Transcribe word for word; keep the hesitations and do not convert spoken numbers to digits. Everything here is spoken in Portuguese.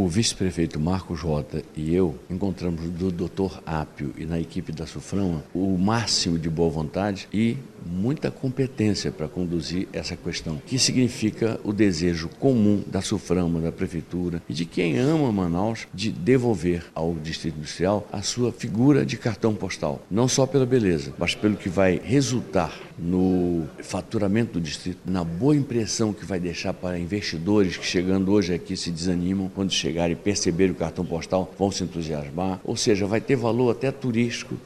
O vice-prefeito Marcos Rota e eu encontramos do doutor Apio e na equipe da Suframa o máximo de boa vontade e muita competência para conduzir essa questão, que significa o desejo comum da Suframa, da Prefeitura e de quem ama Manaus de devolver ao Distrito Industrial a sua figura de cartão postal, não só pela beleza, mas pelo que vai resultar no faturamento do distrito, na boa impressão que vai deixar para investidores que chegando hoje aqui se desanimam, quando chegarem e perceberem o cartão postal vão se entusiasmar, ou seja, vai ter valor até turístico